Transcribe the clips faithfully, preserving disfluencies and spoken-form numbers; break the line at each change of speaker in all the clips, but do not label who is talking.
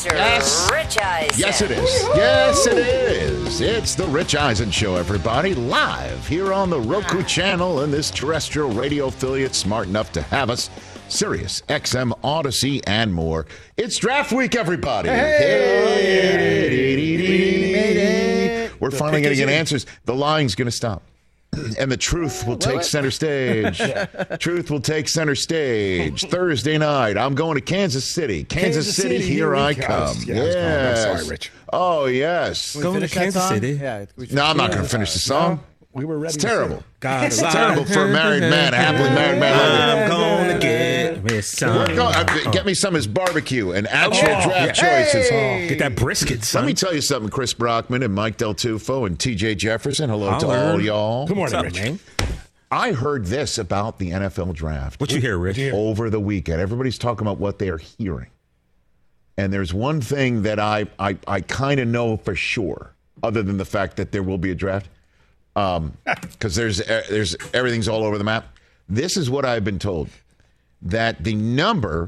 Mister
Yes.
Rich Eisen.
Yes, it is. Yes, it is. It's the Rich Eisen Show, everybody, live here on the Roku channel and this terrestrial radio affiliate smart enough to have us, Sirius X M, Odyssey, and more. It's draft week, everybody. Hey.
We made it.
We're
The
finally going to
pick
get
is in.
answers. The lying's going to stop. And the truth will take center stage. Truth will take center stage. Thursday night, I'm going to Kansas City. Kansas,
Kansas
City,
City,
here
here
I
we go.
come.
Yeah, I was going. I'm
Yes.
sorry, Rich.
Oh, yes.
Can we
Going to
finish that
Kansas
song?
City?
Yeah, we should
No, I'm not
finish
going to
it.
finish the song.
No, we were ready.
It's
to sing
terrible.
it.
God,
It's terrible for a married man, a happily married man.
I'm going to get me some.
We're going, uh, get me some of his barbecue and actual
Oh,
draft
yeah.
choices.
Hey.
Get that brisket, son.
Let me tell you something, Chris Brockman and Mike Del Tufo and T J Jefferson. Hello to
Holler.
all y'all.
Good morning,
What's up,
Rich.
man?
I heard this about the N F L draft.
What you hear, Rich?
Over the weekend. Everybody's talking about what they are hearing. And there's one thing that I I, I kind of know for sure, other than the fact that there will be a draft, because um, there's uh, there's everything's all over the map. This is what I've been told, that the number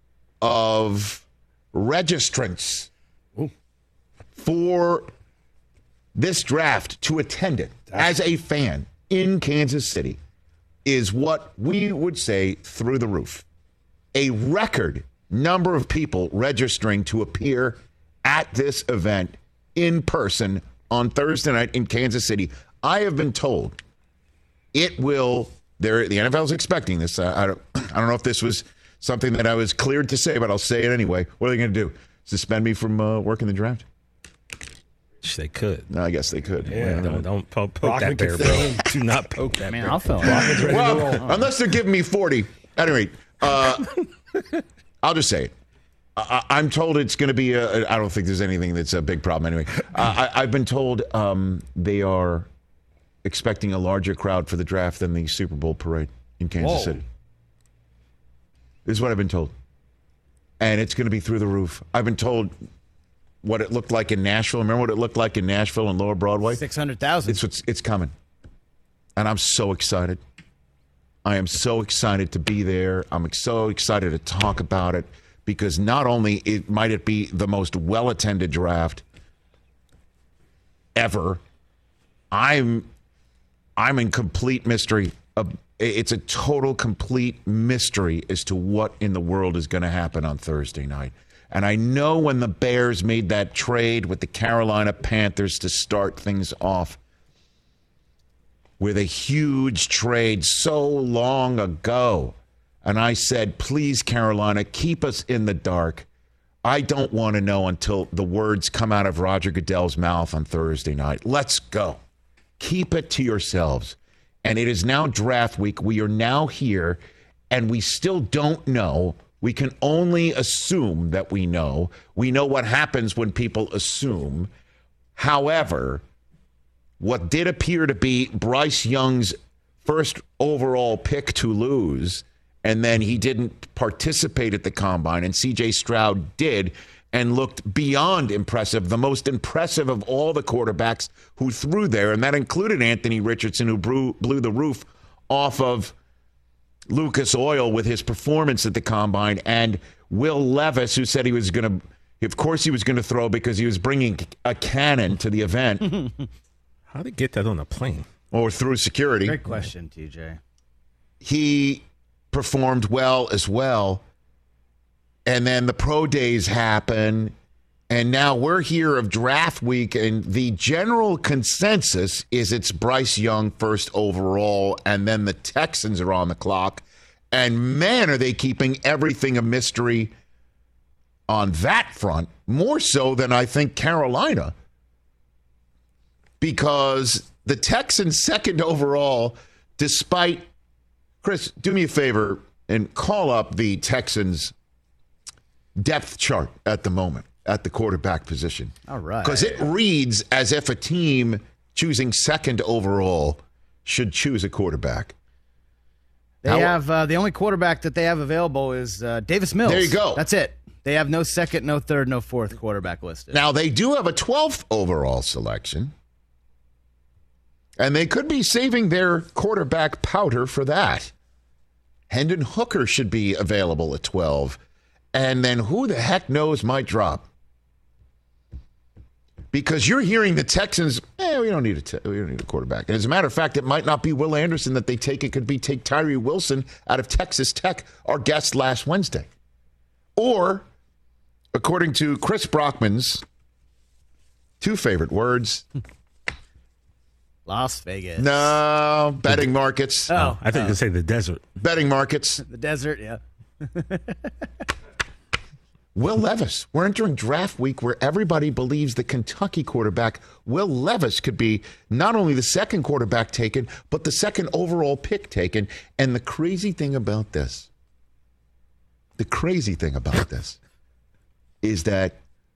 of registrants
Ooh.
for this draft to attend it as a fan in Kansas City is what we would say through the roof. A record number of people registering to appear at this event in person on Thursday night in Kansas City. I have been told it will, there, the N F L is expecting this. I, I, don't, I don't know if this was something that I was cleared to say, but I'll say it anyway. What are they going to do? Suspend me from uh, working the draft?
They could.
No, I guess they could.
Yeah.
Well,
Don't, don't poke, poke
Brockman
that bear,
can fill
bro.
in.
Do not poke that
Man,
bear.
I'll fill in.
Brockman's ready to
Well,
roll.
unless they're giving me forty. At any rate, uh, I'll just say it. I, I'm told it's going to be a, I don't think there's anything that's a big problem anyway. Uh, I, I've been told um, they are expecting a larger crowd for the draft than the Super Bowl parade in Kansas
Whoa.
City. This is what I've been told. And it's going to be through the roof. I've been told what it looked like in Nashville. Remember what it looked like in Nashville and Lower Broadway?
Six hundred thousand.
It's what's it's coming, and I'm so excited. I am so excited to be there. I'm so excited to talk about it because not only it might it be the most well-attended draft ever, I'm I'm in complete mystery. Of, it's a total complete mystery as to what in the world is going to happen on Thursday night. And I know when the Bears made that trade with the Carolina Panthers to start things off with a huge trade so long ago, and I said, please, Carolina, keep us in the dark. I don't want to know until the words come out of Roger Goodell's mouth on Thursday night. Let's go. Keep it to yourselves. And it is now draft week. We are now here, and we still don't know. We can only assume that we know. We know what happens when people assume. However, what did appear to be Bryce Young's first overall pick to lose, and then he didn't participate at the combine, and C J Stroud did and looked beyond impressive, the most impressive of all the quarterbacks who threw there, and that included Anthony Richardson, who blew, blew the roof off of Lucas Oil with his performance at the combine, and Will Levis, who said he was going to, of course he was going to throw because he was bringing a cannon to the event.
How'd they get that on a plane?
Or through security.
Great question, T J.
He performed well as well. And then the pro days happen. And now we're here of draft week, and the general consensus is it's Bryce Young first overall, and then the Texans are on the clock. And man, are they keeping everything a mystery on that front, more so than I think Carolina. Because the Texans second overall, despite, Chris, do me a favor and call up the Texans depth chart at the moment at the quarterback position.
All right.
Because it reads as if a team choosing second overall should choose a quarterback.
They
How-
have uh, the only quarterback that they have available is uh, Davis Mills.
There you go.
That's it. They have no second, no third, no fourth quarterback listed.
Now, they do have a twelfth overall selection, and they could be saving their quarterback powder for that. Hendon Hooker should be available at twelve. And then who the heck knows might drop? because you're hearing the Texans, eh, we don't need a te- we don't need a quarterback. And as a matter of fact, it might not be Will Anderson that they take. It could be take Tyree Wilson out of Texas Tech, our guest last Wednesday. Or, according to Chris Brockman's two favorite words,
Las Vegas.
no, betting markets.
Oh,
I think you could say the desert.
Betting markets.
the desert, yeah.
Will Levis. We're entering draft week where everybody believes the Kentucky quarterback, Will Levis, could be not only the second quarterback taken, but the second overall pick taken. And the crazy thing about this, the crazy thing about this is that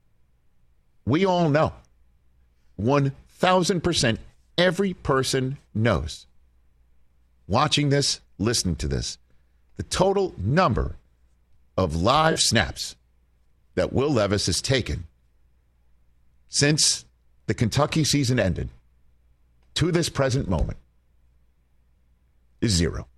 we all know, one thousand percent every person knows, watching this, listening to this, the total number of live snaps that Will Levis has taken since the Kentucky season ended to this present moment is zero.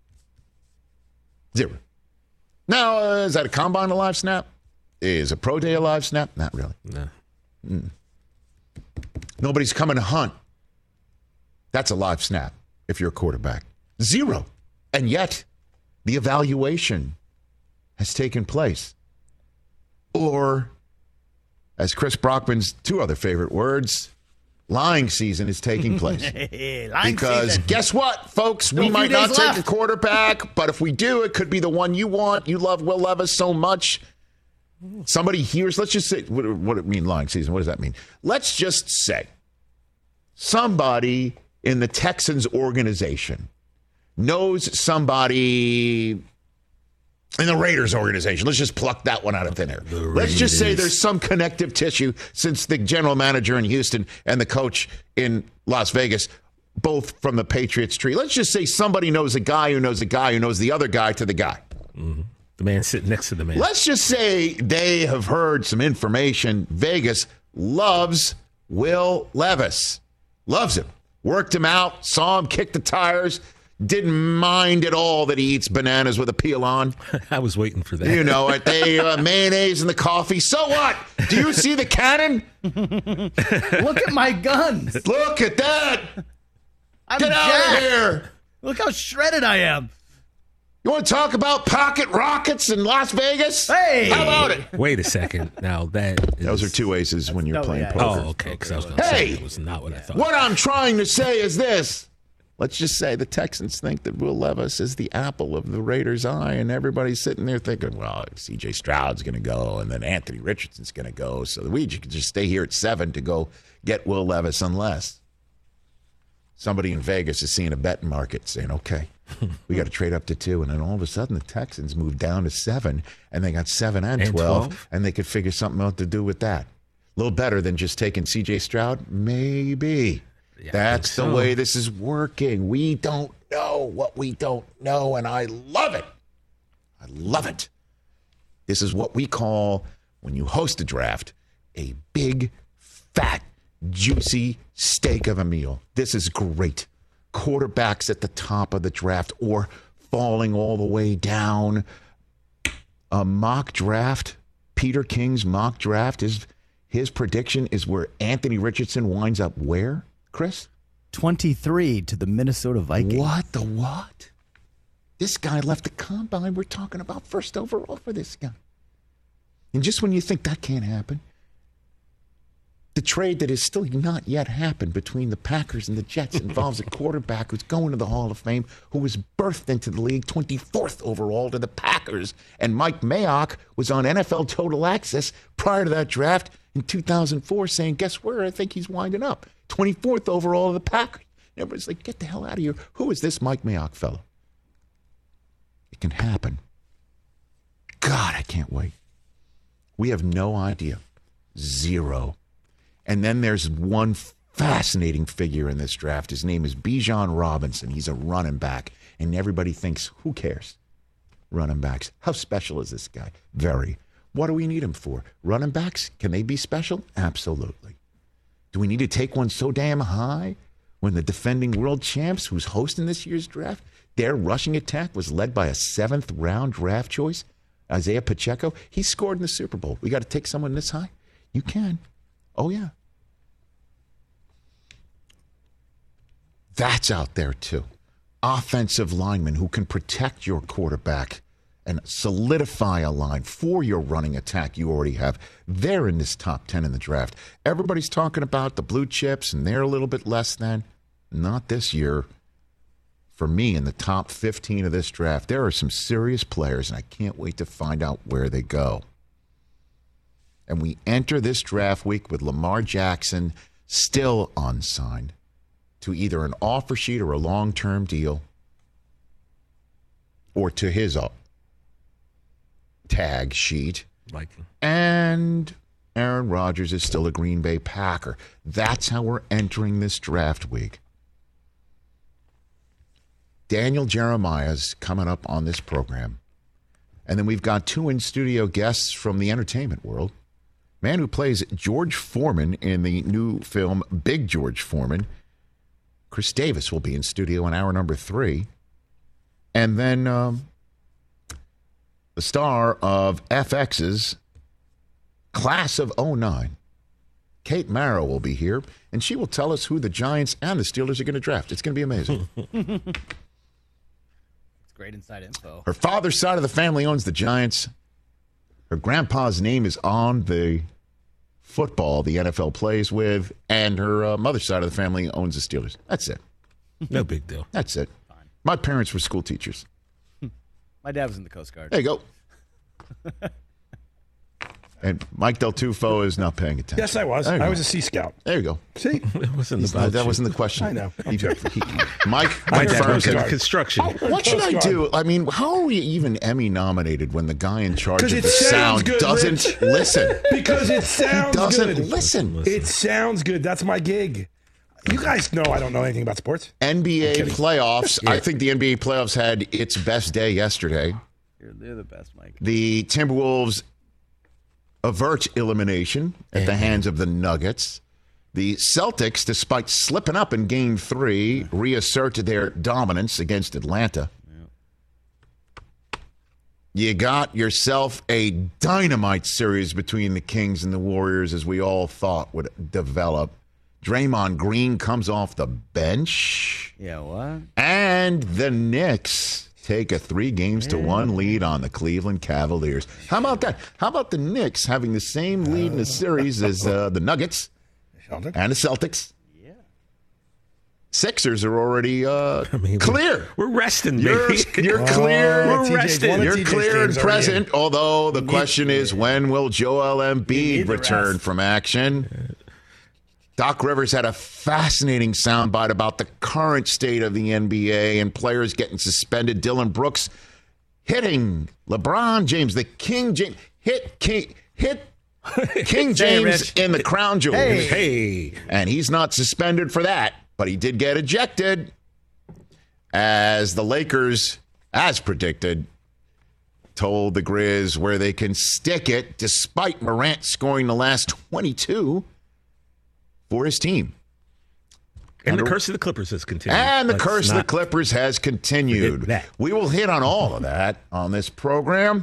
Zero. Now, uh, is that a combine a live snap? Is a pro day a live snap? Not really.
No.
Mm. Nobody's coming to hunt. That's a live snap if you're a quarterback. Zero. And yet, the evaluation has taken place. Or, as Chris Brockman's two other favorite words, lying season is taking place.
Lying
Because
season.
guess what, folks? We
Still a
might
few
not
days
take
left.
a quarterback, but if we do, it could be the one you want. You love Will Levis so much. Somebody hears, let's just say, what, what do it mean, lying season? What does that mean? Let's just say somebody in the Texans organization knows somebody in the Raiders organization. Let's just pluck that one out of thin air. Let's just say
Raiders.
there's some connective tissue since the general manager in Houston and the coach in Las Vegas, both from the Patriots tree. Let's just say somebody knows a guy who knows a guy who knows the other guy to the guy.
Mm-hmm. The man sitting next to the man.
Let's just say they have heard some information. Vegas loves Will Levis. Loves him. Worked him out. Saw him kick the tires. Didn't mind at all that he eats bananas with a peel on.
I was waiting for that.
You know it. They uh, mayonnaise in the coffee. So what? Do you see the cannon?
Look at my guns.
Look at that.
I'm
Get out
jacked.
of here.
Look how shredded I am.
You want to talk about pocket rockets in Las Vegas?
Hey!
How about it?
Wait a second. Now that is,
Those are two aces when you're
No,
playing
yeah,
poker.
Oh, okay. Because I was going to
Hey!
say that was not what I thought.
What I'm trying to say is this. Let's just say the Texans think that Will Levis is the apple of the Raiders' eye, and everybody's sitting there thinking, well, C J Stroud's going to go, and then Anthony Richardson's going to go, so we could just stay here at seven to go get Will Levis unless somebody in Vegas is seeing a betting market saying, okay, we got to trade up to two. And then all of a sudden the Texans moved down to seven, and they got seven and,
And
twelve,
twelve?
and they could figure something out to do with that. A little better than just taking C J Stroud? Maybe.
Yeah, I
That's
think
the
so.
way this is working. We don't know what we don't know, and I love it. I love it. This is what we call, when you host a draft, a big, fat, juicy steak of a meal. This is great. Quarterbacks at the top of the draft or falling all the way down. A mock draft, Peter King's mock draft, is his prediction is where Anthony Richardson winds up where, Chris?
twenty-three to the Minnesota Vikings.
What the what? This guy left the combine. We're talking about first overall for this guy. And just when you think that can't happen, the trade that has still not yet happened between the Packers and the Jets involves a quarterback who's going to the Hall of Fame, who was birthed into the league twenty-fourth overall to the Packers. And Mike Mayock was on N F L Total Access prior to that draft in two thousand four saying, guess where I think he's winding up? twenty-fourth overall to the Packers. And everybody's like, get the hell out of here. Who is this Mike Mayock fellow? It can happen. God, I can't wait. We have no idea. Zero. And then there's one fascinating figure in this draft. His name is Bijan Robinson. He's a running back. And everybody thinks, who cares? Running backs. How special is this guy? Very. What do we need him for? Running backs? Can they be special? Absolutely. Do we need to take one so damn high when the defending world champs who's hosting this year's draft, their rushing attack was led by a seventh round draft choice, Isaiah Pacheco? He scored in the Super Bowl. We got to take someone this high? You can. Oh, yeah. That's out there too. Offensive linemen who can protect your quarterback and solidify a line for your running attack you already have. They're in this top ten in the draft. Everybody's talking about the blue chips, and they're a little bit less than. Not this year. For me, in the top fifteen of this draft, there are some serious players, and I can't wait to find out where they go. And we enter this draft week with Lamar Jackson still unsigned to either an offer sheet or a long-term deal, or to his uh, tag sheet.
Like,
And Aaron Rodgers is still a Green Bay Packer. That's how we're entering this draft week. Daniel Jeremiah's coming up on this program. And then we've got two in-studio guests from the entertainment world. Man who plays George Foreman in the new film Big George Foreman. Chris Davis will be in studio in hour number three. And then um, the star of F X's Class of oh nine, Kate Mara, will be here, and she will tell us who the Giants and the Steelers are going to draft. It's going to be amazing.
It's great inside info.
Her father's side of the family owns the Giants. Her grandpa's name is on the football the N F L plays with, and her uh, mother's side of the family owns the Steelers. That's it.
no big deal.
That's it. My parents were school teachers.
My dad was in the Coast Guard.
There you go. And Mike Del Tufo is not paying attention.
Yes, I was.
There you
I
go.
was a Sea Scout.
There you go.
See?
It wasn't
He's
about
not- that
you.
wasn't the question.
I know.
He- he- Mike
My dad
confirms
was in
it.
Guard.
construction.
What should I
Coast
do? I mean, how are we even Emmy nominated when the guy in charge
'Cause
of
it
the
sounds
sound
good,
doesn't
Rich.
listen?
Because it
He
sounds
doesn't
good.
listen.
It sounds good. That's my gig. You guys know I don't know anything about sports.
N B A
kidding.
playoffs. I think the N B A playoffs had its best day yesterday.
You're, you're the best, Mike.
The Timberwolves avert elimination at the hands of the Nuggets. The Celtics, despite slipping up in game three, reassert their dominance against Atlanta. You got yourself a dynamite series between the Kings and the Warriors, as we all thought would develop. Draymond Green comes off the bench.
Yeah, what?
And the Knicks take a three games to one lead on the Cleveland Cavaliers. How about that? How about the Knicks having the same lead in the series as uh, the Nuggets
Sheldon?
and the Celtics?
Yeah.
Sixers are already uh,
mean,
clear.
We're resting,
You're,
baby.
you're clear.
Oh,
We're
T J's
rested.
one of
You're
T J's
clear and
games already
present, although the question is, when will Joel Embiid
need the
return
rest.
from action? Doc Rivers had a fascinating soundbite about the current state of the N B A and players getting suspended. Dylan Brooks hitting LeBron James, the King James, hit King, hit King James
Rich.
in the crown jewels.
Hey.
Hey,
And he's not suspended for that, but he did get ejected as the Lakers, as predicted, told the Grizz where they can stick it despite Morant scoring the last twenty-two for his team.
and the
And-
curse of the Clippers has continued.
And the
Let's
curse of the
not-
Clippers has continued.
forget that.
We will hit on all of that on this program.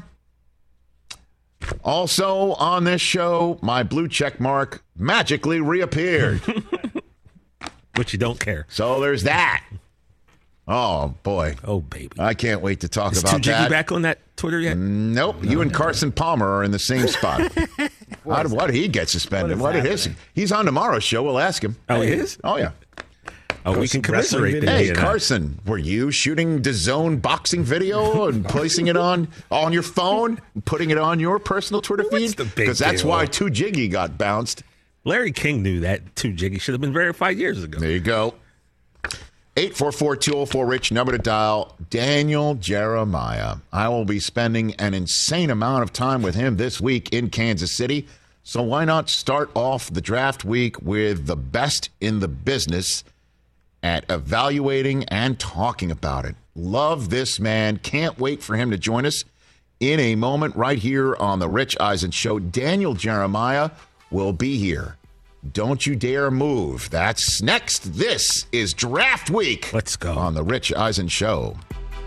Also on this show, my blue check mark magically reappeared.
But you don't care.
So there's that. Oh, boy.
Oh, baby.
I can't wait to talk
Is
about
Two Jiggy
that.
back on that Twitter yet?
Nope. You and Carson Palmer are in the same spot. How did, why did he get suspended?
What
Why
is
did his?
happening?
He's on tomorrow's show. We'll ask him.
Oh, he is?
Oh, yeah.
Oh, we can
wrestling
commiserate.
video.
then,
Hey,
you know.
Carson, were you shooting DAZN boxing video and placing it on on your phone and putting it on your personal Twitter
What's
feed?
the big
Because that's
deal?
why Two Jiggy got bounced.
Larry King knew that Two Jiggy should have been verified years ago.
There you go. eight four four, two oh four, RICH, number to dial. Daniel Jeremiah. I will be spending an insane amount of time with him this week in Kansas City. So why not start off the draft week with the best in the business at evaluating and talking about it. Love this man. Can't wait for him to join us in a moment right here on the Rich Eisen Show. Daniel Jeremiah will be here. Don't you dare move. That's next. This is Draft Week.
Let's go.
On the Rich Eisen Show.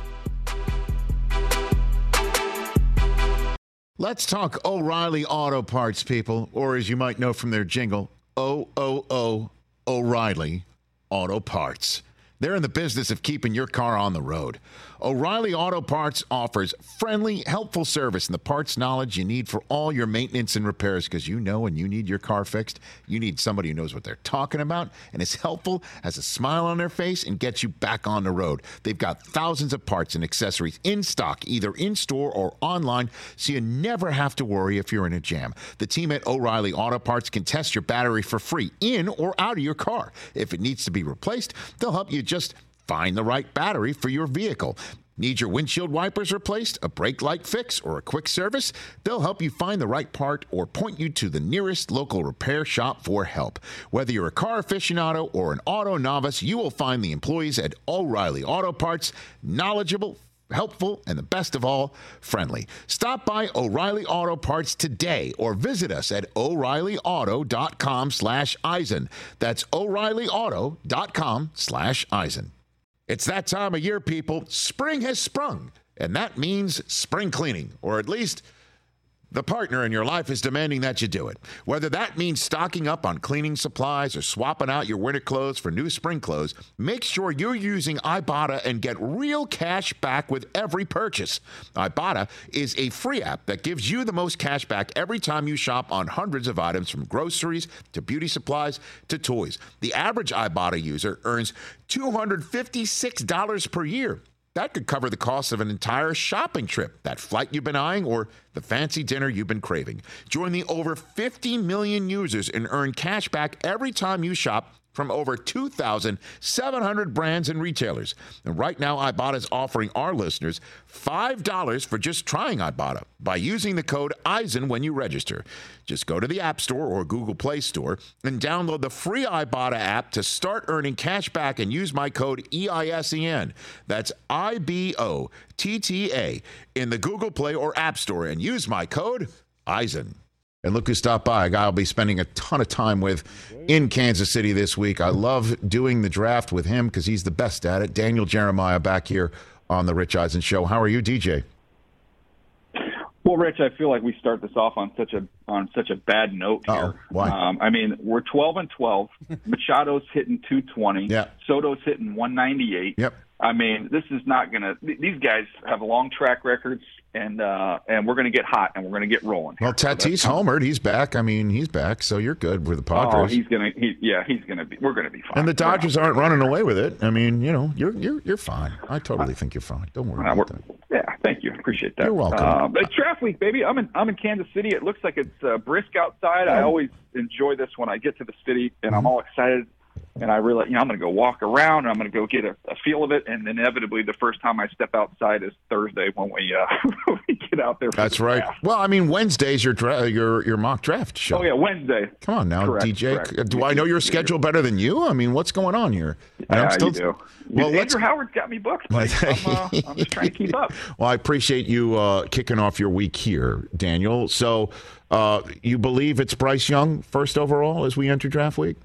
Let's talk O'Reilly Auto Parts, people, or as you might know from their jingle, O O O O'Reilly Auto Parts. They're in the business of keeping your car on the road. O'Reilly Auto Parts offers friendly, helpful service and the parts knowledge you need for all your maintenance and repairs, because you know when you need your car fixed, you need somebody who knows what they're talking about and is helpful, has a smile on their face, and gets you back on the road. They've got thousands of parts and accessories in stock, either in-store or online, so you never have to worry if you're in a jam. The team at O'Reilly Auto Parts can test your battery for free in or out of your car. If it needs to be replaced, they'll help you just find the right battery for your vehicle. Need your windshield wipers replaced, a brake light fix, or a quick service? They'll help you find the right part or point you to the nearest local repair shop for help. Whether you're a car aficionado or an auto novice, you will find the employees at O'Reilly Auto Parts knowledgeable, helpful, and the best of all, friendly. Stop by O'Reilly Auto Parts today or visit us at O'Reillyauto.com slash Eisen. That's O'Reillyauto.com slash Eisen. It's that time of year, people. Spring has sprung, and that means spring cleaning, or at least the partner in your life is demanding that you do it. Whether that means stocking up on cleaning supplies or swapping out your winter clothes for new spring clothes, make sure you're using Ibotta and get real cash back with every purchase. Ibotta is a free app that gives you the most cash back every time you shop on hundreds of items, from groceries to beauty supplies to toys. The average Ibotta user earns two hundred fifty-six dollars per year. That could cover the cost of an entire shopping trip, that flight you've been eyeing, or the fancy dinner you've been craving. Join the over fifty million users and earn cash back every time you shop from over two thousand seven hundred brands and retailers. And right now, Ibotta is offering our listeners five dollars for just trying Ibotta by using the code Eisen when you register. Just go to the App Store or Google Play Store and download the free Ibotta app to start earning cash back and use my code E I S E N. That's I B O T T A in the Google Play or App Store, and use my code Eisen. And look who stopped by, a guy I'll be spending a ton of time with in Kansas City this week. I love doing the draft with him because he's the best at it. Daniel Jeremiah back here on the Rich Eisen Show. How are you, D J?
Well, Rich, I feel like we start this off on such a on such a bad note here.
Uh-oh. Why?
Um, I mean, we're twelve and twelve. Machado's hitting two twenty.
Yeah.
Soto's hitting one ninety-eight.
Yep.
I mean, this is not going to – these guys have long track records, and uh, and we're going to get hot, and we're going to get rolling.
Well, Tatis so homered. He's back. I mean, he's back, so you're good with the Padres.
Oh, he's going to he, – yeah, he's going to be – we're going to be fine.
And the Dodgers aren't running away with it. I mean, you know, you're you're you're fine. I totally think you're fine. Don't worry
uh,
about that.
Yeah, thank you. Appreciate that.
You're welcome.
Uh, it's draft week, baby. I'm in I'm in Kansas City. It looks like it's uh, brisk outside. I always enjoy this when I get to the city, and I'm all excited. And I really, you know, I'm going to go walk around. And I'm going to go get a, a feel of it. And inevitably, the first time I step outside is Thursday when we uh, when we get out there. For
That's
the
right.
draft.
Well, I mean, Wednesday's your dra- your your mock draft show.
Oh yeah, Wednesday.
Come on now,
Correct,
D J.
correct.
Do I know your schedule better than you? I mean, what's going on here? And
Yeah,
I'm still,
you do.
Well,
Andrew
let's,
Howard's got me booked. Buddy. I'm, uh, I'm just trying to keep up.
Well, I appreciate you uh, kicking off your week here, Daniel. So, uh, you believe it's Bryce Young first overall as we enter draft week?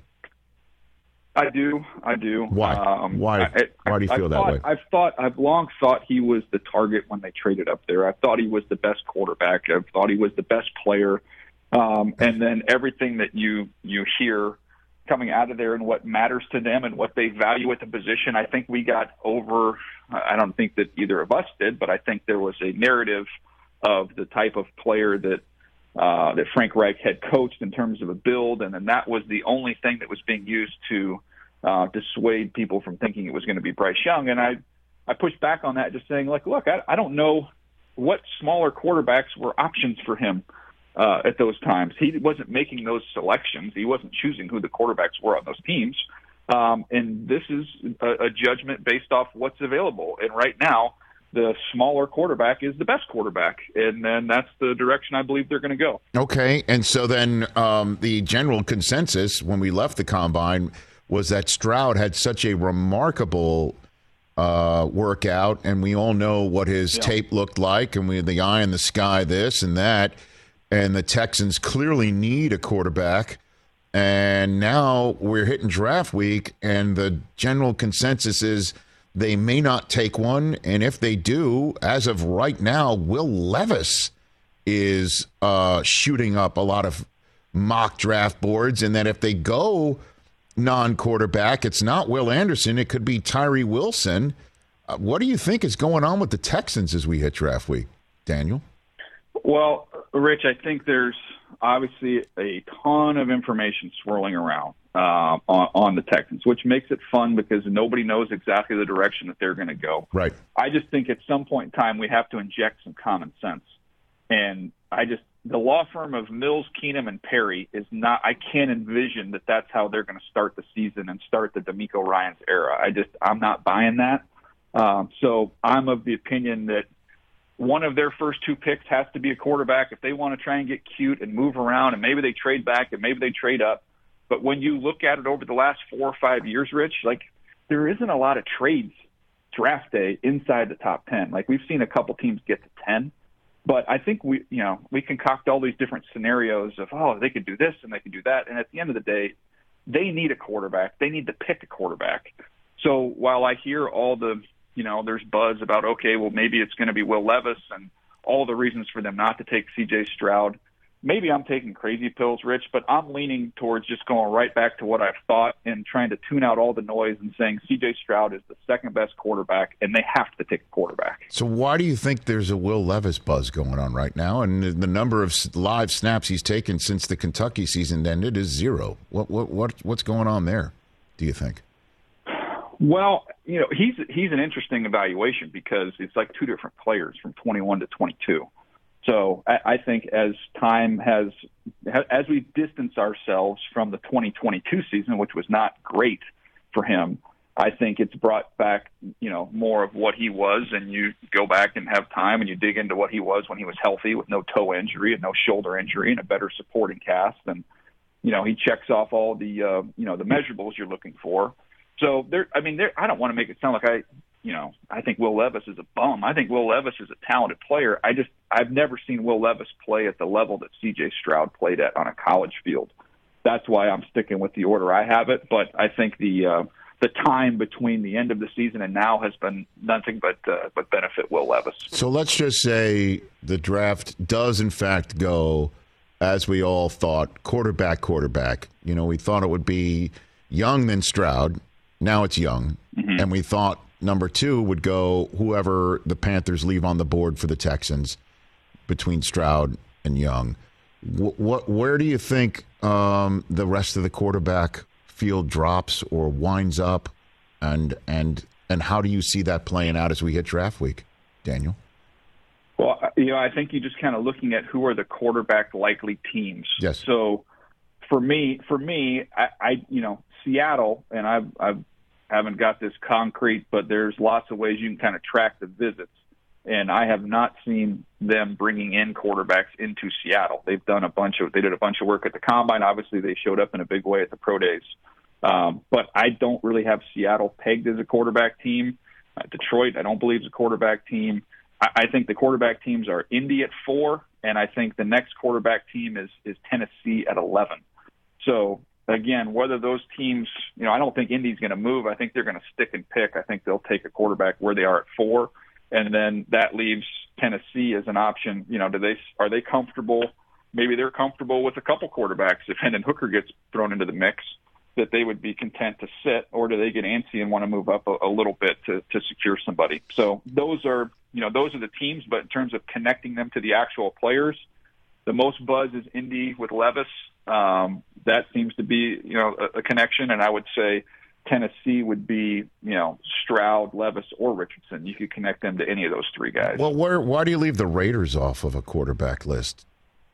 I do. I do.
Why?
Um,
Why?
I,
Why do you
I,
feel
I've
that
thought,
way?
I've thought. I've long thought he was the target when they traded up there. I thought he was the best quarterback. I thought he was the best player. Um, and then everything that you you hear coming out of there and what matters to them and what they value at the position, I think we got over. I don't think that either of us did, but I think there was a narrative of the type of player that. Uh, that Frank Reich had coached in terms of a build, and then that was the only thing that was being used to uh, dissuade people from thinking it was going to be Bryce Young. And I, I pushed back on that, just saying, like, look, I, I don't know what smaller quarterbacks were options for him uh, at those times. He wasn't making those selections. He wasn't choosing who the quarterbacks were on those teams. Um, and this is a, a judgment based off what's available. And right now, the smaller quarterback is the best quarterback, and then that's the direction I believe they're going to go.
Okay, and so then um, the general consensus when we left the combine was that Stroud had such a remarkable uh, workout, and we all know what his yeah. tape looked like, and we had the eye in the sky, this and that, and the Texans clearly need a quarterback. And now we're hitting draft week, and the general consensus is they may not take one, and if they do, as of right now, Will Levis is uh, shooting up a lot of mock draft boards, and that if they go non-quarterback. It's not Will Anderson. It could be Tyree Wilson. Uh, what do you think is going on with the Texans as we hit draft week, Daniel?
Well, Rich, I think there's obviously a ton of information swirling around uh, on, on the Texans, which makes it fun because nobody knows exactly the direction that they're going to go.
Right.
I just think at some point in time we have to inject some common sense. And I just the law firm of Mills, Keenum, and Perry is not – I can't envision that that's how they're going to start the season and start the DeMeco Ryans era. I just – I'm not buying that. Um, so I'm of the opinion that one of their first two picks has to be a quarterback if they want to try and get cute and move around, and maybe they trade back and maybe they trade up. But when you look at it over the last four or five years, Rich, like there isn't a lot of trades draft day inside the top ten. Like we've seen a couple teams get to ten. But I think we, you know, we concoct all these different scenarios of, oh, they could do this and they could do that. And at the end of the day, they need a quarterback. They need to pick a quarterback. So while I hear all the, you know, there's buzz about, okay, well, maybe it's going to be Will Levis and all the reasons for them not to take C J Stroud. Maybe I'm taking crazy pills, Rich, but I'm leaning towards just going right back to what I've thought and trying to tune out all the noise and saying C J Stroud is the second best quarterback, and they have to take a quarterback.
So why do you think there's a Will Levis buzz going on right now? And the number of live snaps he's taken since the Kentucky season ended is zero. What what what what's going on there, do you think?
Well, you know, he's he's an interesting evaluation because it's like two different players from twenty-one to twenty-two. So I, I think as time has, as we distance ourselves from the twenty twenty-two season, which was not great for him, I think it's brought back, you know, more of what he was, and you go back and have time and you dig into what he was when he was healthy with no toe injury and no shoulder injury and a better supporting cast. And, you know, he checks off all the, uh, you know, the measurables you're looking for. So there, I mean, there, I don't want to make it sound like I, you know, I think Will Levis is a bum. I think Will Levis is a talented player. I just, I've never seen Will Levis play at the level that C J Stroud played at on a college field. That's why I'm sticking with the order I have it. But I think the, uh, the time between the end of the season and now has been nothing but, uh, but benefit Will Levis.
So let's just say the draft does in fact go as we all thought, quarterback, quarterback. You know, we thought it would be Young then Stroud. Now it's Young. Mm-hmm. And we thought number two would go whoever the Panthers leave on the board for the Texans between Stroud and Young. What, what where do you think um, the rest of the quarterback field drops or winds up, and and and how do you see that playing out as we hit draft week, Daniel?
Well, you know, I think you're just kind of looking at who are the quarterback likely teams.
Yes.
So for me, for me, I, I you know, Seattle, and I've I've haven't got this concrete, but there's lots of ways you can kind of track the visits. And I have not seen them bringing in quarterbacks into Seattle. They've done a bunch of, they did a bunch of work at the Combine. Obviously, they showed up in a big way at the Pro Days. Um, but I don't really have Seattle pegged as a quarterback team. Uh, Detroit, I don't believe is a quarterback team. I, I think the quarterback teams are Indy at four, and I think the next quarterback team is, is Tennessee at eleven. So, again, whether those teams, you know, I don't think Indy's going to move. I think they're going to stick and pick. I think they'll take a quarterback where they are at four, and then that leaves Tennessee as an option. You know, do they are they comfortable? Maybe they're comfortable with a couple quarterbacks if Hendon Hooker gets thrown into the mix, that they would be content to sit, or do they get antsy and want to move up a, a little bit to, to secure somebody? So those are, you know, those are the teams. But in terms of connecting them to the actual players, the most buzz is Indy with Levis. Um, that seems to be, you know, a, a connection. And I would say Tennessee would be, you know, Stroud, Levis, or Richardson. You could connect them to any of those three guys.
Well, where, why do you leave the Raiders off of a quarterback list?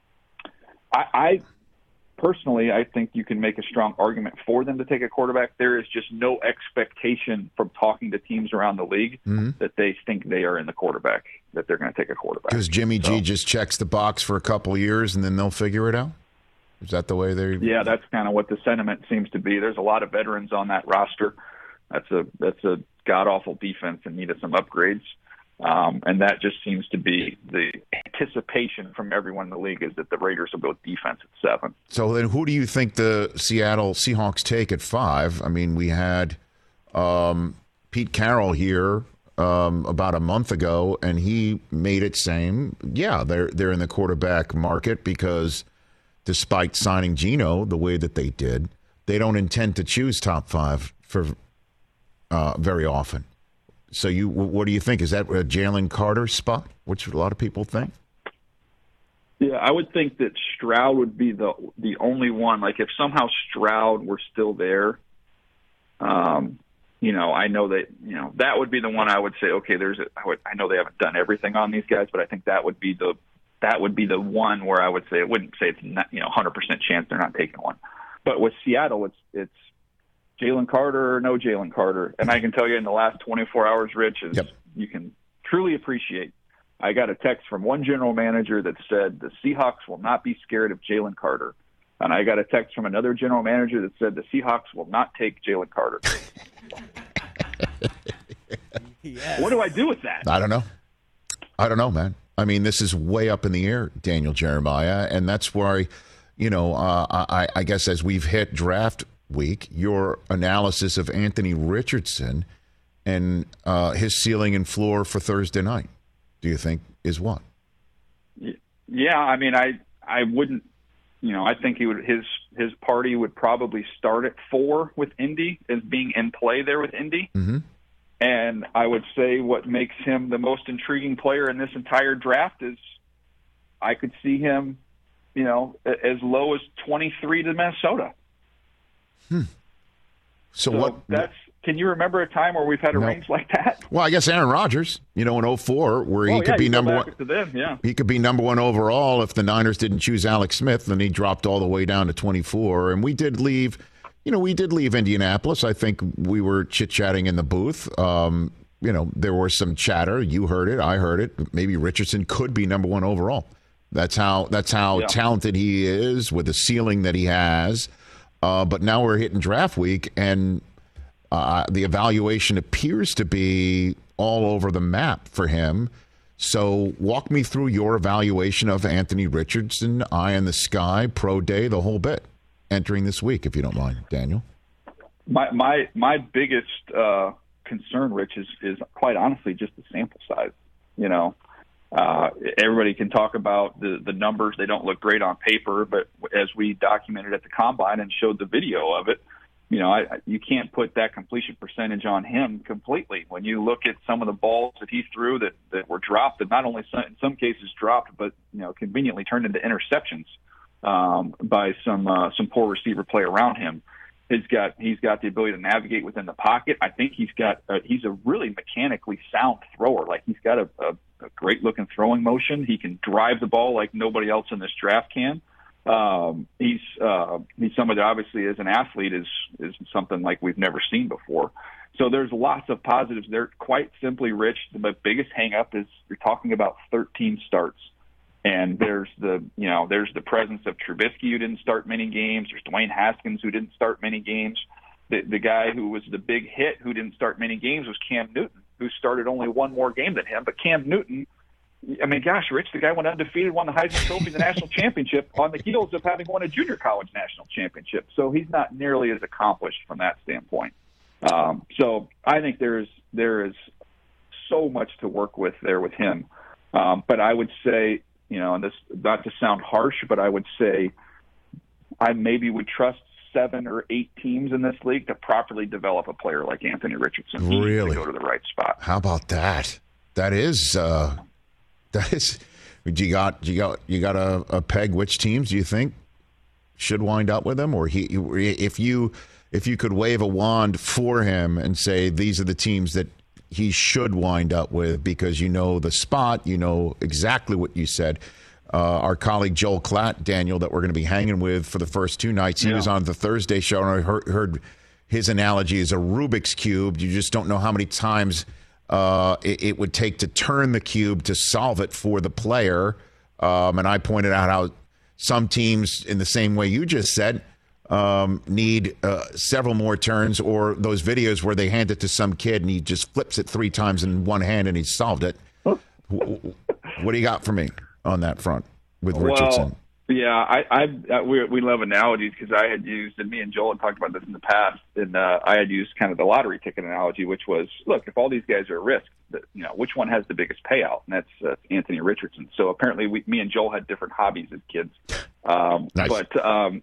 I, I personally, I think you can make a strong argument for them to take a quarterback. There is just no expectation from talking to teams around the league mm-hmm. that they think they are in the quarterback, that they're going to take a quarterback.
Because Jimmy
so,
G just checks the box for a couple of years and then they'll figure it out? Is that the way they?
Yeah, that's kind of what the sentiment seems to be. There's a lot of veterans on that roster. That's a that's a god awful defense and needed some upgrades. Um, and that just seems to be the anticipation from everyone in the league is that the Raiders will go defense at seven.
So then, who do you think the Seattle Seahawks take at five? I mean, we had um, Pete Carroll here um, about a month ago, and he made it saying, "Yeah, they're they're in the quarterback market because." Despite signing Geno the way that they did, they don't intend to choose top five for uh, very often. So you, what do you think? Is that a Jalen Carter spot, which a lot of people think?
Yeah, I would think that Stroud would be the the only one. Like if somehow Stroud were still there, um, you know, I know that you know that would be the one I would say. Okay, there's a, I, would, I know they haven't done everything on these guys, but I think that would be the that would be the one where I would say it wouldn't say it's not, you know one hundred percent chance they're not taking one. But with Seattle, it's it's Jalen Carter or no Jalen Carter, and I can tell you in the last twenty-four hours, Rich, is
yep.
you can truly appreciate. I got a text from one general manager that said the Seahawks will not be scared of Jalen Carter. And I got a text from another general manager that said the Seahawks will not take Jalen Carter. Yes. What do I do with that?
I don't know. I don't know, man. I mean, this is way up in the air, Daniel Jeremiah. And that's why, you know, uh, I, I guess as we've hit draft week, your analysis of Anthony Richardson and uh, his ceiling and floor for Thursday night, do you think is what?
Yeah, I mean, I I wouldn't, you know, I think he would his his party would probably start at four with Indy as being in play there with Indy,
mm-hmm.
and I would say what makes him the most intriguing player in this entire draft is I could see him, you know, as low as twenty-three to Minnesota.
Hmm. So,
so
what?
That's. Can you remember a time where we've had a
no.
range like that?
Well, I guess Aaron Rodgers, you know, in oh four, where
oh,
he
yeah,
could be
you
number
go back
one.
To them, yeah.
He could be number one overall if the Niners didn't choose Alex Smith, then he dropped all the way down to twenty-four. And we did leave, you know, we did leave Indianapolis. I think we were chit-chatting in the booth. Um, you know, there was some chatter. You heard it. I heard it. Maybe Richardson could be number one overall. That's how that's how
yeah.
talented he is with the ceiling that he has. Uh, but now we're hitting draft week, and uh, the evaluation appears to be all over the map for him. So walk me through your evaluation of Anthony Richardson, Eye in the Sky, Pro Day, the whole bit, entering this week, if you don't mind, Daniel.
My my my biggest uh, concern, Rich, is, is quite honestly just the sample size. You know, uh, everybody can talk about the, the numbers. They don't look great on paper, but as we documented at the Combine and showed the video of it, you know, I, you can't put that completion percentage on him completely. When you look at some of the balls that he threw that, that were dropped, and not only some, in some cases dropped, but, you know, conveniently turned into interceptions um, by some uh, some poor receiver play around him. He's got he's got the ability to navigate within the pocket. I think he's got uh, he's a really mechanically sound thrower. Like he's got a, a, a great looking throwing motion. He can drive the ball like nobody else in this draft can. Um, he's uh, he's somebody that obviously as an athlete is is something like we've never seen before. So there's lots of positives there. Quite simply, Rich, the biggest hang up is you're talking about thirteen starts. And there's the, you know, there's the presence of Trubisky, who didn't start many games. There's Dwayne Haskins, who didn't start many games. The, the guy who was the big hit, who didn't start many games, was Cam Newton, who started only one more game than him. But Cam Newton, I mean, gosh, Rich, the guy went undefeated, won the Heisman Trophy, the national championship, on the heels of having won a junior college national championship. So he's not nearly as accomplished from that standpoint. Um, so I think there is there is so much to work with there with him. Um, but I would say, you know, and this, not to sound harsh, but I would say I maybe would trust seven or eight teams in this league to properly develop a player like Anthony Richardson. He
really?
Needs to go to the right spot.
How about that? That is, uh, that is. Do you got you got you got a, a peg? Which teams do you think should wind up with him, or he? If you if you could wave a wand for him and say these are the teams that he should wind up with, because you know the spot, you know exactly what you said. Uh, our colleague Joel Klatt, Daniel, that we're going to be hanging with for the first two nights, he yeah. was on the Thursday show, and I heard, heard his analogy is a Rubik's Cube. You just don't know how many times uh, it, it would take to turn the cube to solve it for the player. Um, and I pointed out how some teams, in the same way you just said, Um, need uh, several more turns, or those videos where they hand it to some kid and he just flips it three times in one hand and he's solved it. What do you got for me on that front with Richardson?
Well, yeah, I, I, I we, we love analogies, because I had used, and me and Joel had talked about this in the past, and uh, I had used kind of the lottery ticket analogy, which was, look, if all these guys are at risk, you know, which one has the biggest payout? And that's uh, Anthony Richardson. So apparently we, me and Joel had different hobbies as kids. Um,
nice.
But um,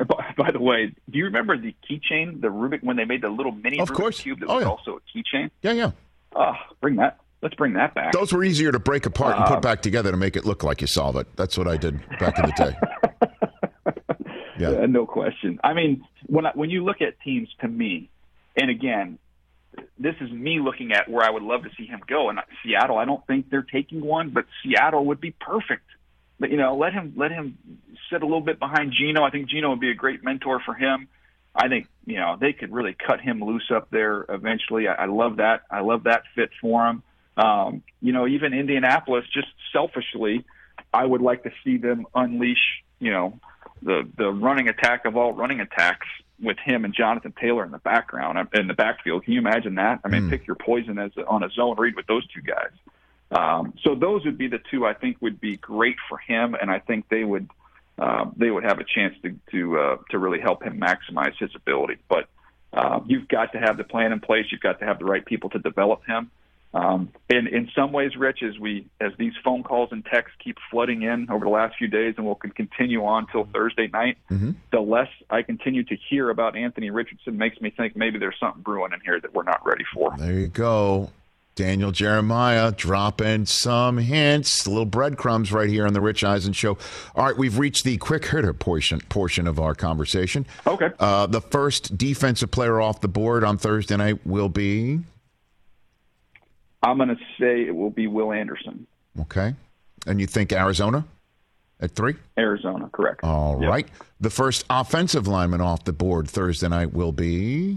by, by the way, do you remember the keychain, the Rubik, when they made the little mini
Of
Rubik's
course.
cube that
Oh,
was
yeah.
also a keychain?
Yeah, yeah.
Oh, bring that. Let's bring that back.
Those were easier to break apart and
Uh,
put back together to make it look like you solve it. That's what I did back in the day. Yeah.
Uh, no question. I mean, when I, when you look at teams, to me, and again, this is me looking at where I would love to see him go. And Seattle, I don't think they're taking one, but Seattle would be perfect. But, you know, let him let him sit a little bit behind Geno. I think Geno would be a great mentor for him. I think, you know, they could really cut him loose up there eventually. I, I love that. I love that fit for him. Um, you know, even Indianapolis, just selfishly, I would like to see them unleash, you know, the the running attack of all running attacks with him and Jonathan Taylor in the background, in the backfield. Can you imagine that? I mean,
Mm.
pick your poison as on a zone read with those two guys. Um, so those would be the two I think would be great for him, and I think they would uh, they would have a chance to to uh, to really help him maximize his ability. But uh, you've got to have the plan in place. You've got to have the right people to develop him. Um, and in some ways, Rich, as we as these phone calls and texts keep flooding in over the last few days, and will continue on till Thursday night,
Mm-hmm.
the less I continue to hear about Anthony Richardson makes me think maybe there's something brewing in here that we're not ready for.
There you go. Daniel Jeremiah dropping some hints, little breadcrumbs right here on the Rich Eisen Show. All right, we've reached the quick hitter portion portion of our conversation.
Okay.
Uh, the first defensive player off the board on Thursday night will be,
I'm going to say it will be Will Anderson,
okay. And you think Arizona at three?
Arizona, correct.
All
Yep.
right. The first offensive lineman off the board Thursday night will be,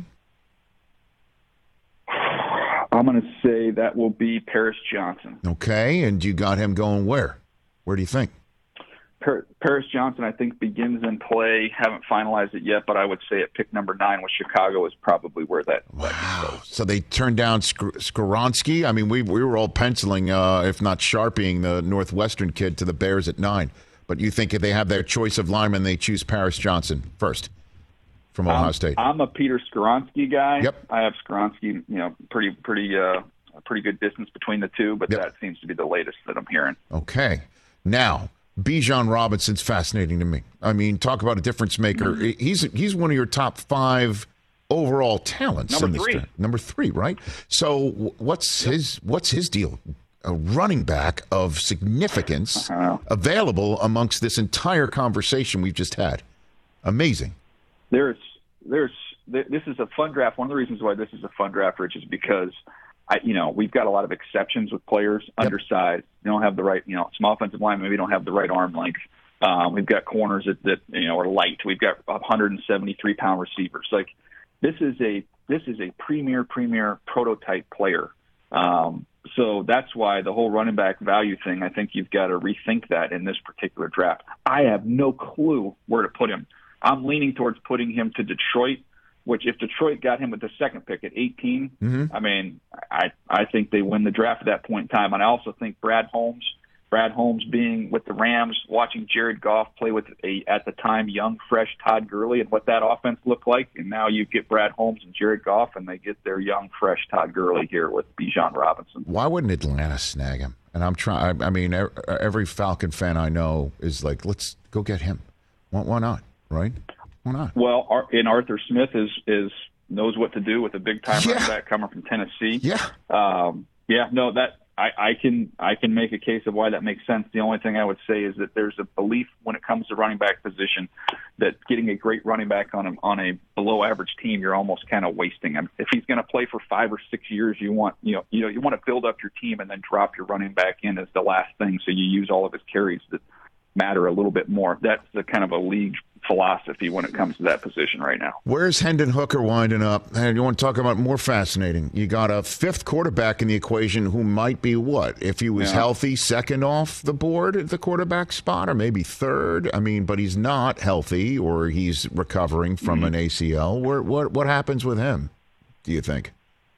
I'm going to say that will be Paris Johnson.
okay. And you got him going where? Where do you think?
Per- Paris Johnson, I think, begins in play. Haven't finalized it yet, but I would say at pick number nine with Chicago is probably where that.
Wow. So they turned down Sk- Skoronski. I mean, we we were all penciling, uh, if not sharpieing, the Northwestern kid to the Bears at nine. But you think if they have their choice of lineman, they choose Paris Johnson first from Ohio
Um,
State.
I'm a Peter Skoronski guy.
Yep.
I have Skoronski, you know, pretty pretty uh, a pretty good distance between the two, but
Yep.
that seems to be the latest that I'm hearing.
Okay. Now, Bijan Robinson's fascinating to me. I mean, talk about a difference maker.
Mm-hmm.
He's he's one of your top five overall talents.
Number
in this
three.
draft. Number three, right? So wh- what's his what's his deal? A running back of significance
Uh-huh.
available amongst this entire conversation we've just had. Amazing.
There's there's th- this is a fun draft. One of the reasons why this is a fun draft, Rich, is because I, you know, we've got a lot of exceptions with players, undersized. They don't have the right, you know, small offensive line, maybe don't have the right arm length. Um, we've got corners that, that, you know, are light. We've got one hundred seventy-three pound receivers. Like this is a, this is a premier, premier prototype player. Um, so that's why the whole running back value thing, I think you've got to rethink that in this particular draft. I have no clue where to put him. I'm leaning towards putting him to Detroit, which if Detroit got him with the second pick at eighteen,
Mhm.
I mean, I I think they win the draft at that point in time. And I also think Brad Holmes, Brad Holmes being with the Rams, watching Jared Goff play with a at the time young, fresh Todd Gurley and what that offense looked like, and now you get Brad Holmes and Jared Goff, and they get their young, fresh Todd Gurley here with Bijan Robinson.
Why wouldn't Atlanta snag him? And I'm trying. I mean, e- every Falcon fan I know is like, let's go get him. Why, why not? Right? Why not?
Well, Ar- and Arthur Smith is is knows what to do with a big time
Yeah.
running back coming from Tennessee.
Yeah.
Um, yeah, no, that I, I can I can make a case of why that makes sense. The only thing I would say is that there's a belief when it comes to running back position that getting a great running back on a, on a below average team, you're almost kind of wasting him. If he's going to play for five or six years, you want you know you know you want to build up your team and then drop your running back in as the last thing, so you use all of his carries that matter a little bit more. That's the kind of a league philosophy when it comes to that position right now.
Where's Hendon Hooker winding up? And you want to talk about more fascinating? You got a fifth quarterback in the equation who might be what? If he was
Yeah.
healthy, second off the board at the quarterback spot, or maybe third. I mean, but he's not healthy, or he's recovering from
Mm-hmm.
an A C L. Where, what what happens with him? Do you think?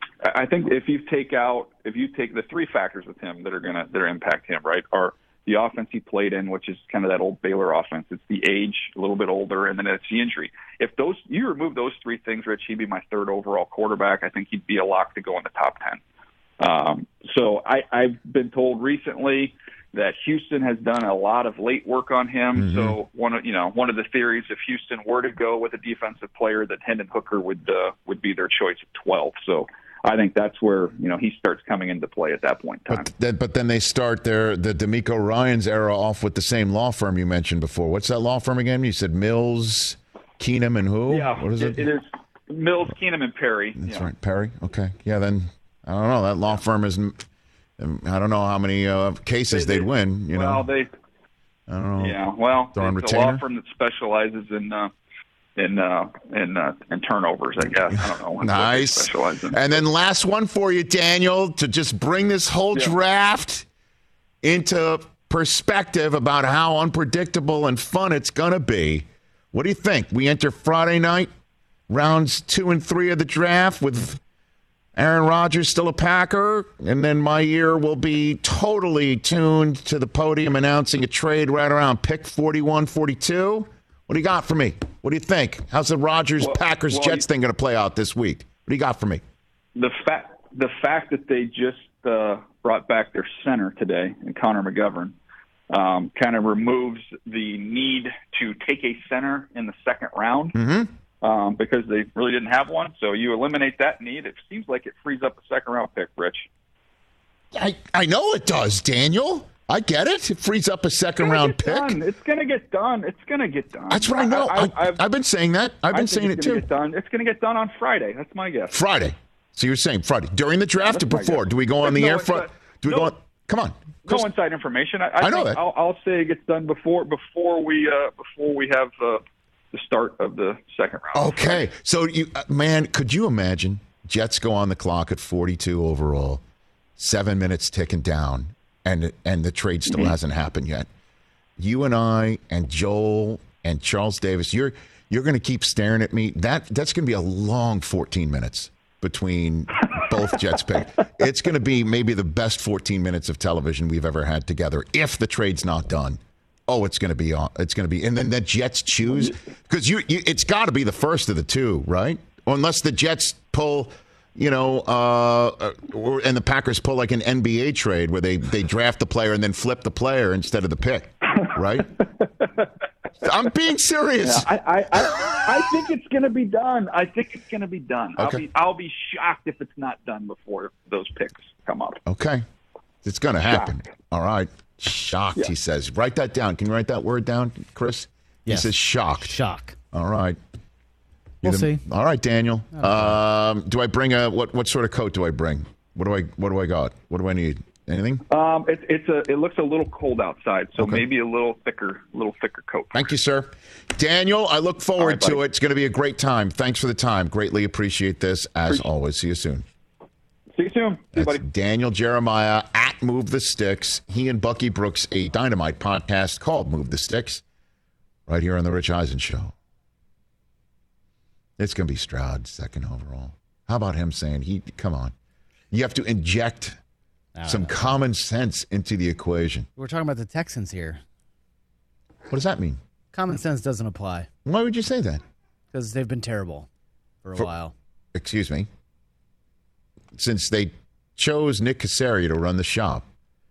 I think if you take out, if you take the three factors with him that are going to that are impact him, right, are the offense he played in, which is kind of that old Baylor offense. It's the age, a little bit older, and then it's the injury. If those you remove those three things, Rich, he'd be my third overall quarterback. I think he'd be a lock to go in the top ten. Um, so I, I've been told recently that Houston has done a lot of late work on him.
Mm-hmm.
So one of you know one of the theories, if Houston were to go with a defensive player, that Hendon Hooker would uh, would be their choice at twelve. So I think that's where you know he starts coming into play at that point in time.
But then, but then they start their the D'Amico Ryans era off with the same law firm you mentioned before. What's that law firm again? You said Mills, Keenum, and who?
Yeah,
what is it?
It is Mills, Keenum, and Perry.
That's
yeah.
right, Perry. Okay, yeah. Then I don't know. That law firm is. I don't know how many uh, cases
They-
they'd win. You
well,
know,
they.
I don't know.
Yeah, well,
They're on
it's a
retainer?
law firm that specializes in uh, in uh, in uh, in turnovers. I guess I don't know. what they
Nice.
specialize in.
And then last one for you, Daniel, to just bring this whole
Yeah.
draft into perspective about how unpredictable and fun it's going to be. What do you think? We enter Friday night, rounds two and three of the draft with Aaron Rodgers still a Packer, and then my ear will be totally tuned to the podium announcing a trade right around pick forty-one, forty-two. What do you got for me? What do you think? How's the Rodgers,
Well-
Packers,
well,
Jets
you-
thing going to play out this week? What do you got for me?
the fact the fact that they just uh, brought back their center today, and Connor McGovern, um, kind of removes the need to take a center in the second round.
Mm-hmm.
Um, because they really didn't have one. So you eliminate that need. It seems like it frees up a second round pick, Rich.
I, I know it does, Daniel. I get it. It frees up a second round pick.
Done. It's going to get done. It's going to get done.
That's what I know. I,
I, I've,
I've been saying that. I've
I
been
think
saying it
it's gonna
too.
Get done. It's going to get done on Friday. That's my guess.
Friday. So you're saying Friday during the draft or
That's my
before?
guess.
Do we go on
There's
the
no
air front?
inside-
Do we
no-
go on? Come on.
No
Chris,
inside information. I, I,
I know
think
that.
I'll, I'll say it gets done before before we uh, before we have uh, the start of the second round.
Okay. So you, uh, man, could you imagine Jets go on the clock at forty-two overall, seven minutes ticking down, and and the trade still
Mm-hmm.
hasn't happened yet. You and I and Joel and Charles Davis, you're you're going to keep staring at me. That that's going to be a long fourteen minutes between both Jets picks. It's going to be maybe the best fourteen minutes of television we've ever had together if the trade's not done. Oh, it's going to be on. It's going to be, and then the Jets choose because you, you. It's got to be the first of the two, right? Or unless the Jets pull, you know, uh, or, and the Packers pull like an N B A trade where they they draft the player and then flip the player instead of the pick, right? I'm being serious.
I, I, I, I think it's going to be done. I think it's going to be done.
Okay.
I'll be I'll be shocked if it's not done before those picks come up.
Okay, it's going to happen.
Shocked.
All right, shocked. He says. Write that down. Can you write that word down, Chris?
Yes.
He says shocked.
Shock.
All right.
We'll
You're the-
see.
All right, Daniel. Um, do I bring a what? What sort of coat do I bring? What do I? What do I got? What do I need? Anything?
Um, it, it's a it looks a little cold outside, so
Okay.
maybe a little thicker, little thicker coat.
Thank you, sir. Daniel, I look forward
All right,
to
buddy.
it. It's going to be a great time. Thanks for the time. Greatly appreciate this, as
Appreciate-
always. See you soon.
See you soon. See you,
That's
buddy.
Daniel Jeremiah at Move the Sticks. He and Bucky Brooks, a Dynamite podcast called Move the Sticks, right here on The Rich Eisen Show. It's going to be Stroud, second overall. How about him saying, he? come on. You have to inject some common sense into the equation.
We're talking about the Texans here.
What does that mean?
Common sense doesn't apply
Why would you say that?
because they've been terrible for a
For-
while.
Excuse me. Since they chose Nick Casario to run the shop,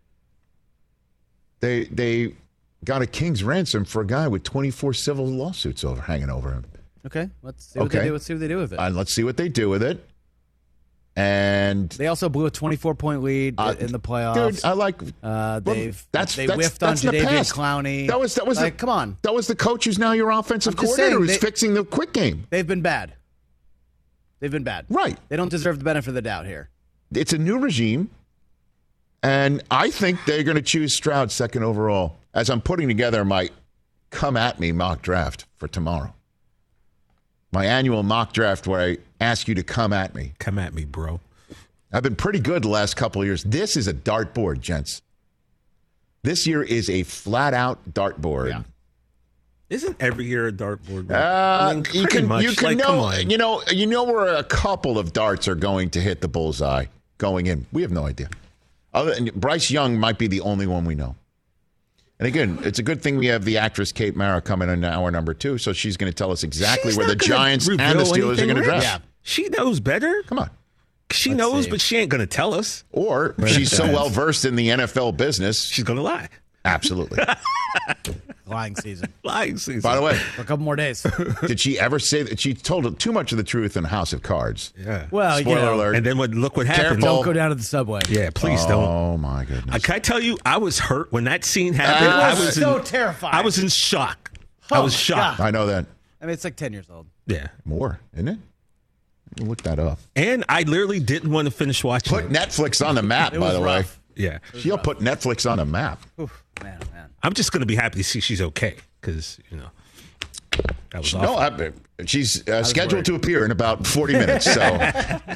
they they got a king's ransom for a guy with twenty-four civil lawsuits over hanging over him.
Okay, let's see what
Okay.
they do. Let's see what they do with it.
And let's see what they do with it. And
they also blew a twenty-four point lead
Uh,
in the playoffs.
dude, I like.
uh,
well,
they've
that's
they
that's,
whiffed
that's
on
the
Jadeveon
past.
Clowney.
That was that was
like,
the,
come on.
That was the coach who's now your offensive
I'm just
coordinator
saying,
who's
they-
fixing the quick game.
They've been bad. They've been bad.
Right.
They don't deserve the benefit of the doubt here.
It's a new regime, and I think they're going to choose Stroud second overall. As I'm putting together my come at me mock draft for tomorrow, my annual mock draft where I ask you to come at me.
Come at me, bro.
I've been pretty good the last couple of years. This is a dartboard, gents. This year is a flat out dartboard.
Yeah.
Isn't every year a dartboard?
Uh,
I mean,
you
pretty
can
much.
you can
like, come
know
on.
you know you know where a couple of darts are going to hit the bullseye going in. We have no idea. Other than Bryce Young might be the only one we know. And again, it's a good thing we have the actress Kate Mara coming in hour number two, so she's going to tell us exactly
She's
where the
not gonna
Giants and the
reveal
Steelers are
anything,
going to
Rich.
draft.
Yeah.
She knows better.
Come on.
She
Let's
knows,
see.
but she ain't going to tell us.
Or she's so well versed in the N F L business.
She's going to lie.
Absolutely.
Lying season
Lying season.
By the way,
for a couple more days.
did she ever say that she told too much of the truth in House of Cards?
Yeah.
Well,
Spoiler
you know,
alert.
And then what? Look what happened.
Careful.
don't go down to the subway.
Yeah, please don't.
Oh my goodness.
Uh, Can I tell you, I was hurt when that scene happened.
It
I
was
was
so
in,
terrifying.
I was in shock. I
Oh,
was shocked.
God.
I know that.
I mean, it's like ten years old.
Yeah.
More, isn't it? Look that up.
And I literally didn't want to finish watching
Put
it.
Netflix on the map,
It
by
was
the
rough.
Yeah.
way. She'll put Netflix on the map.
Oof, man, oh, man.
I'm just going to be happy to see she's okay because, you know, that was
No,
awful.
I, she's uh, scheduled
worried.
to appear in about forty minutes. So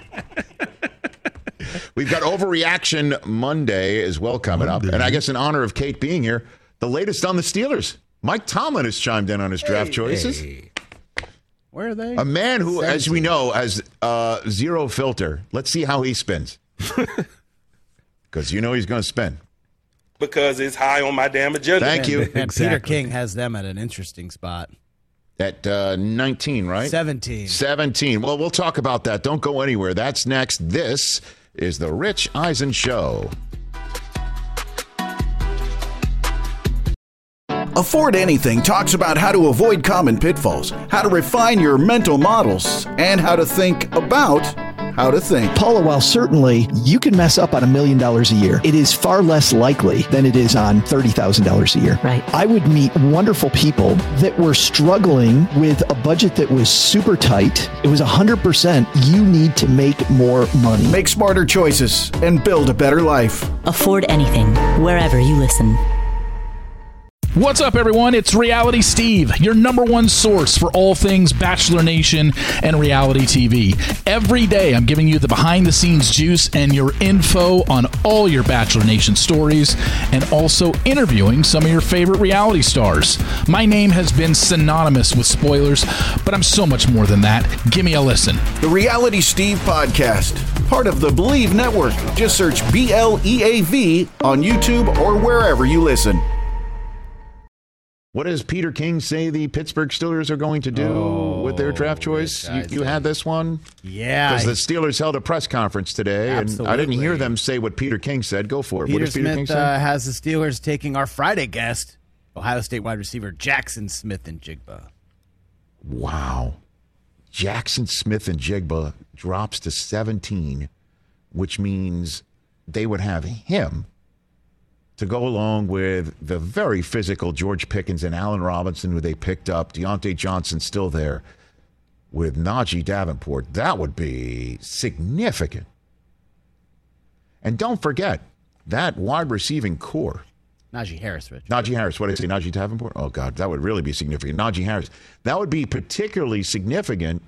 we've got Overreaction Monday as well coming up. And I guess in honor of Kate being here, the latest on the Steelers. Mike Tomlin has chimed in on his draft choices.
Hey.
Where are they?
A man who, as we know, has uh, zero filter. Let's see how he spins. Because you know he's going to spin.
Because it's high on my damn agenda.
Thank you.
And Peter
Exactly.
King has them at an interesting spot.
At uh, nineteen, right?
seventeen.
seventeen. Well, we'll talk about that. Don't go anywhere. That's next. This is The Rich Eisen Show.
Afford Anything talks about how to avoid common pitfalls, how to refine your mental models, and how to think about how to think.
Paula, while certainly you can mess up on a million dollars a year, it is far less likely than it is on thirty thousand dollars a year.
Right.
I would meet wonderful people that were struggling with a budget that was super tight. It was one hundred percent you need to make more money.
Make smarter choices and build a better life.
Afford Anything, wherever you listen.
What's up, everyone? It's Reality Steve, your number one source for all things Bachelor Nation and reality T V. Every day, I'm giving you the behind-the-scenes juice and your info on all your Bachelor Nation stories, and also interviewing some of your favorite reality stars. My name has been synonymous with spoilers, but I'm so much more than that. Give me a listen.
The Reality Steve Podcast, part of the Believe Network. Just search B L E A V on YouTube or wherever you listen.
What does Peter King say the Pittsburgh Steelers are going to do
Oh,
with their draft choice?
Rich
You, you
Eisen.
had this one?
Yeah.
Because the Steelers held a press conference today, and I didn't
Absolutely.
hear them say what Peter King said. Go for it.
Peter
what does Peter King
Smith
say?
uh, has the Steelers taking our Friday guest, Ohio State wide receiver Jackson Smith and Jigba.
Wow. Jackson Smith and Jigba drops to seventeen, which means they would have him to go along with the very physical George Pickens and Allen Robinson, who they picked up. Deontay Johnson still there with Najee Davenport. That would be significant. And don't forget, that wide receiving core.
Najee Harris, Rich.
Najee Harris, what did I say? Najee Davenport? Oh, God, that would really be significant. Najee Harris. That would be particularly significant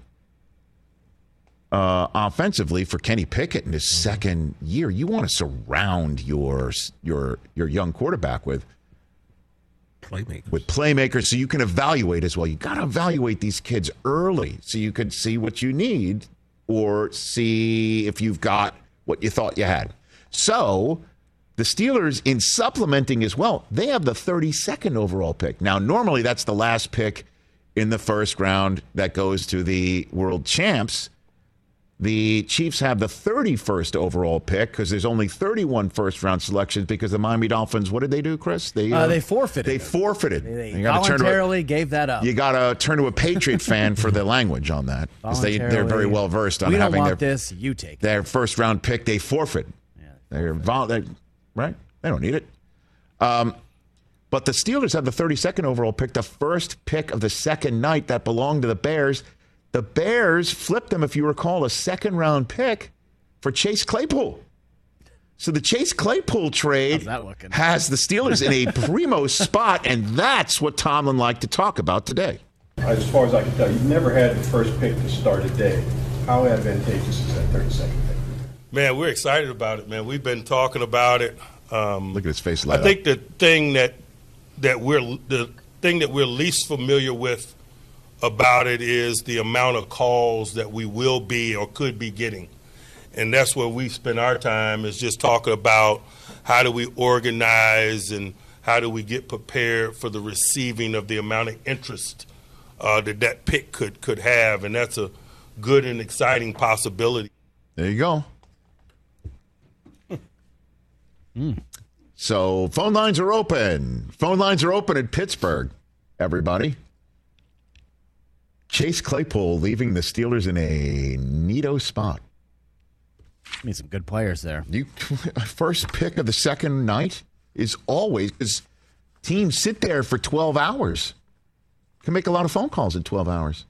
uh, offensively for Kenny Pickett in his second year. You want to surround your your your young quarterback with
Playmakers.
with playmakers so you can evaluate as well. You got to evaluate these kids early so you can see what you need or see if you've got what you thought you had. So the Steelers, in supplementing as well, they have the thirty-second overall pick. Now, normally that's the last pick in the first round that goes to the world champs. The Chiefs have the thirty-first overall pick because there's only thirty-one first-round selections because the Miami Dolphins, what did they do, Chris? They
Uh, they forfeited.
They forfeited.
They
You gotta turn to a-
voluntarily gave that up.
you got to turn to a Patriot fan for the language on that because they, they're very
Voluntarily.
well versed on
we don't
having
want
their,
this. You take it.
their first round pick. They forfeit. They're vol- they, right? They don't need it. Um, but the Steelers have the thirty-second overall pick, the first pick of the second night that belonged to the Bears. The Bears flipped them, if you recall, a second round pick for Chase Claypool. So the Chase Claypool trade
How's that looking?
has the Steelers in a primo spot, and that's what Tomlin liked to talk about today.
As far as I can tell, you've never had the first pick to start a day. How advantageous is that thirty-second pick?
Man, we're excited about it, man. We've been talking about it. Um,
Look at his face
I
light
think
up.
the thing that that we're the thing that we're least familiar with about it is the amount of calls that we will be or could be getting. And that's where we spend our time is just talking about how do we organize and how do we get prepared for the receiving of the amount of interest uh, that that pick could, could have. And that's a good and exciting possibility.
There you go. Mm. So phone lines are open. Phone lines are open in Pittsburgh, everybody. Chase Claypool leaving the Steelers in a neato spot.
I mean, some good players there.
You first pick of the second night is always because teams sit there for twelve hours. Can make a lot of phone calls in twelve hours.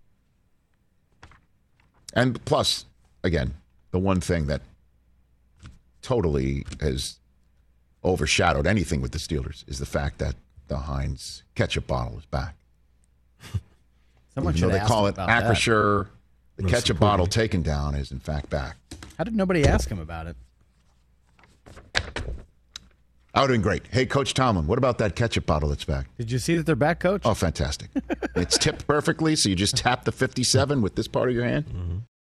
And plus, again, the one thing that totally has overshadowed anything with the Steelers is the fact that the Heinz ketchup bottle is back.
Someone
Even though
should
they
ask
call
him
it
about that.
Acrisure, the
No
ketchup
support.
bottle taken down is in fact back.
How did nobody ask him about it?
I would have been great. Hey, Coach Tomlin, what about that ketchup bottle that's back?
Did you see that they're back, Coach?
Oh, fantastic. It's tipped perfectly, so you just tap the fifty-seven with this part of your hand.
Mm-hmm.